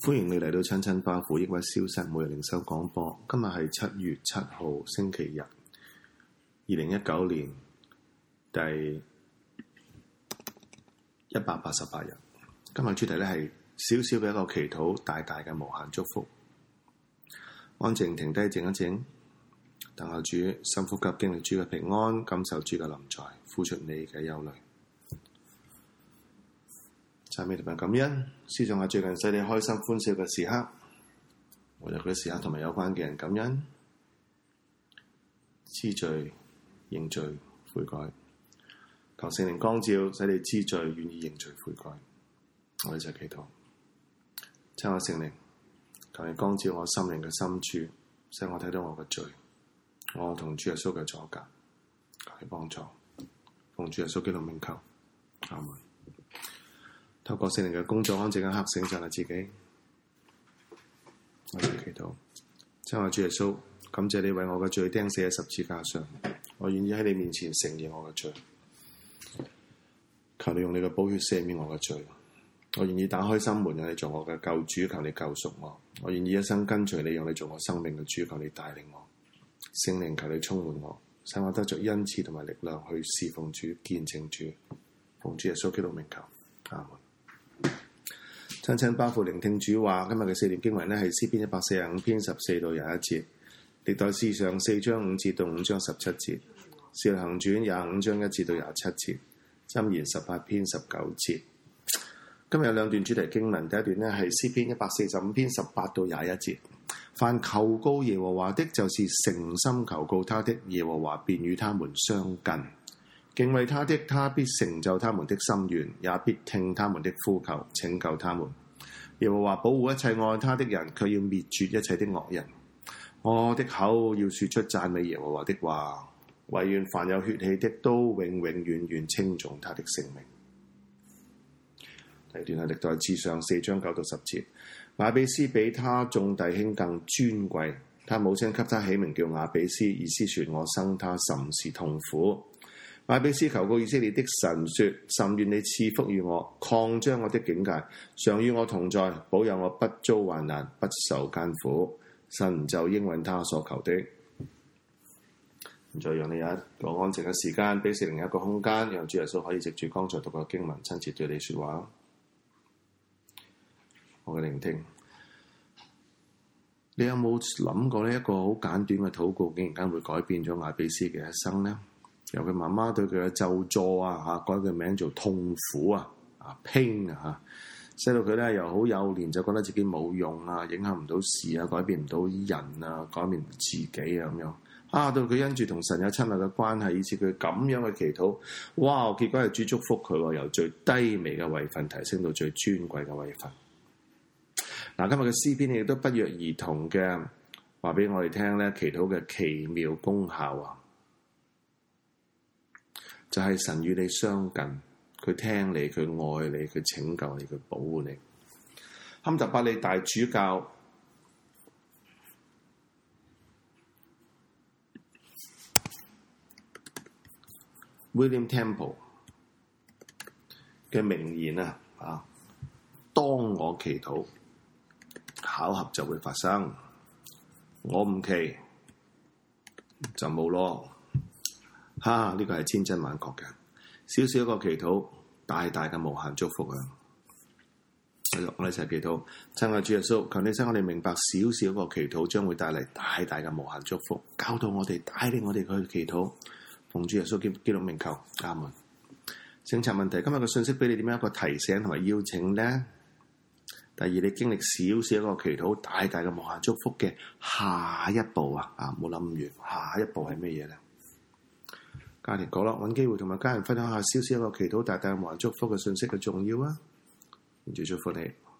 歡迎你嚟到親親巴父抑鬱消失每日靈修廣播。今日係7月7號星期日，2019年第188日。今日主題咧係少少嘅一個祈禱，大大嘅無限祝福。安靜停低靜一靜，等候主，深呼吸，經歷主嘅平安，感受主嘅臨在，呼出你嘅憂慮。讚美同埋感恩，思想下最近使你開心歡笑嘅時刻，活躍嘅時刻同埋有關嘅人感恩，知罪認罪悔改，求聖靈光照，使你知罪願意認罪悔改。我哋就祈禱，親愛聖靈，求你光照我心靈嘅深處，使我睇到我嘅罪，我同主耶穌嘅阻隔，求你幫助，奉主耶穌基督名求，阿門。透過聖靈嘅工作，安靜嘅黑醒就係自己。我哋祈禱，親愛主耶穌，感謝你為我嘅罪釘死喺十字架上，我願意喺你面前承認我嘅罪，求你用你嘅寶血赦免我嘅罪。我願意打開心門，讓你做我嘅救主，求你救贖我。我願意一生跟隨你，讓你做我生命嘅主，求你帶領我。聖靈，求你充滿我，使我得着恩賜同埋力量去侍奉主、見證主。奉主耶穌基督名求，阿門。親親巴父聆聽主話，今日嘅4段經文呢係詩篇145篇14到21節，歷代志上4章5節到5章17節，使徒行傳25章1節到27節，箴言18篇19節。今日有兩段主題經文，第一段呢係詩篇145篇18到21節，凡求告耶和華的，就是誠心求告他的，耶和華便與他們相近。敬畏他的，他必成就他們的心願，也必聽他們的呼求，拯救他們。耶和華保護一切愛他的人，卻要滅絕一切的惡人。我的口要說出讚美耶和華的話，惟願凡有血氣的都永永遠遠稱頌他的聖名。第二段係歷代志上4章9到10節，雅比斯比他眾弟兄更尊貴，他母親給他起名叫雅比斯，意思說我生他甚是痛苦。雅比斯求告以色列的神說，甚願你賜福與我，擴張我的境界，常與我同在，保佑我不遭患難，不受艱苦。神就應允他所求的。再讓你有一個安靜嘅時間，俾聖靈有一個空間，讓主耶穌可以藉住剛才讀嘅經文親切對你說話。我嘅聆聽，你有冇諗過呢？一個好簡短嘅禱告，竟然間會改變咗雅比斯嘅一生呢？由佢媽媽對佢嘅咒詛改佢名做痛苦pain 使到佢咧由好幼年就覺得自己冇用影響唔到事改變唔到人改變唔自己咁樣到佢因住同神有親密嘅關係，以致佢咁樣嘅祈禱，哇！結果係主祝福佢，由最低微嘅位份提升到最尊貴嘅位份。今日嘅詩篇亦都不約而同嘅話俾我哋聽咧，祈禱嘅奇妙功效就係神與你相近，佢聽你，佢愛你，佢拯救你，佢保護你。坎特伯利大主教William Temple 嘅名言當我祈禱，巧合就會發生；我唔祈就冇咯。呢個係千真萬確嘅，少少一個祈禱，大大嘅無限祝福啊！我哋一齊祈禱，親愛主耶穌，求你使我哋明白少少一個祈禱將會帶嚟大大嘅無限祝福，教導我哋，帶領我哋去祈禱，奉主耶穌基督名求，阿門。省察問題，今日嘅信息俾你點樣一個提醒同埋邀請呢？第二，你經歷少少一個祈禱，大大嘅無限祝福嘅下一步唔好諗唔完，下一步係咩嘢呢？家庭角落揾機會同埋家人分享下少少一個祈禱大大無限祝福嘅信息嘅重要啊！願主祝福你。